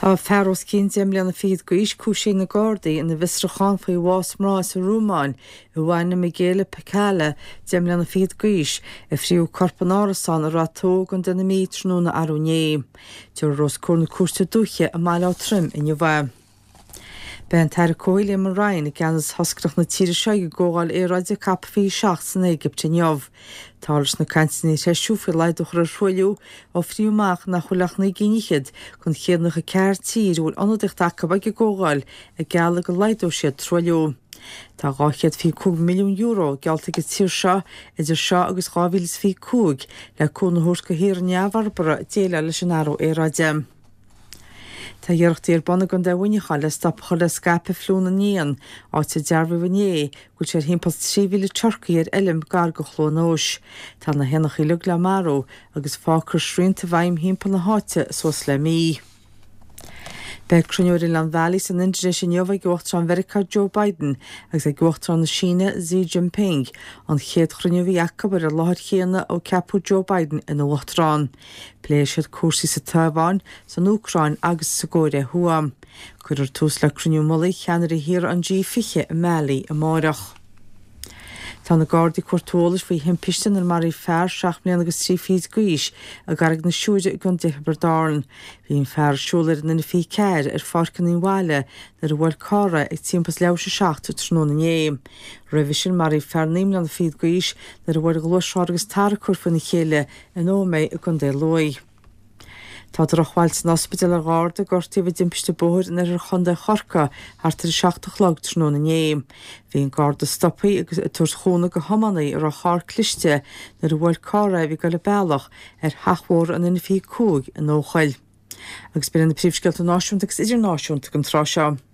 Tá fearros cín déimleanna fiad go iscúisí na Gardaí ina bhisrachan faoi bhás mrá sa Rúmáin I bhaine Miguel Pecala déimleanna fiad gois I phríú corpanárasán a ratóg an duna mí tróna arúné. Dúr rós cúrna cúrsta dúche a máile trim in bhaim. Ben tar cóile mar rain I ganas hoscrach na tíre seoige gógáil radio cap fí seach san Égypt in Jov. Tálas na cantinní teisiúfi leidoch ar rhuiú ó fríúmach na chulach na ginichid chun chéadnach a ceir tír bhfuil anadicht acabag I gógáil a geala go leidó siad rhuiú. Tá gáchiad fí €2 milliún gealta go tír seo idir seo agus gáhílas fí cúg le cúna thuair go hir neamharbara déile leis an aró radio. Tá dhearachtaí bonna gan dahainechá le stopcha le scape flúna níon áte dearbhhané go sé himpas 3,000 Turcaí elim gar go chlónóis. Tá na henach I lug le maró agus fácr srínta bhaim himpa na háte sos le mí. Beg cruniúir in Land Valley san Indre sin jobh gwachtr an America Joe Biden agus gwachtr an Síne Xi Jinping an chéad cruniúhí acabar a láthir chéana ó capú Joe Biden in Uachtrán. Pléisiad cuasaí sa Taiwan san Úcrain agus sa Góire Huam. Cuidir tús le cruniú mulaí cheanar I hir an G fiche I Mali a Márach. Tá na Gardaí cuartólas faoi himpistan ar marí fearr 7 mbliana agus 3 fíd gois a garag na siúide I gon Dibredáin. Bhíon fearr siúlar na fí ceir ar farcan in bhaile nar a bhfuil cara ag timpas leabhar 7 tróna é. Roimh sin marí fearr 9 mbliana fíd gois nar a bhfuil glóisá agus tar curfa na chéile in óméid a gon dé loi. Tá drochháil san ospidal a Garda gortaí bh dimpiste bóthir nar ar chunda chorca hartar 7 lag tróna é. Bhíon Garda stoppaí agus tuairt chóna go homannaí ar a chár cliste nar a bhfuil cara bhí go le bealach ar hathmhór an ina fí cúg in óchail. Agus bíonn na príomhsceilt náisiúnta agus idirnáisiúnta an trá seo.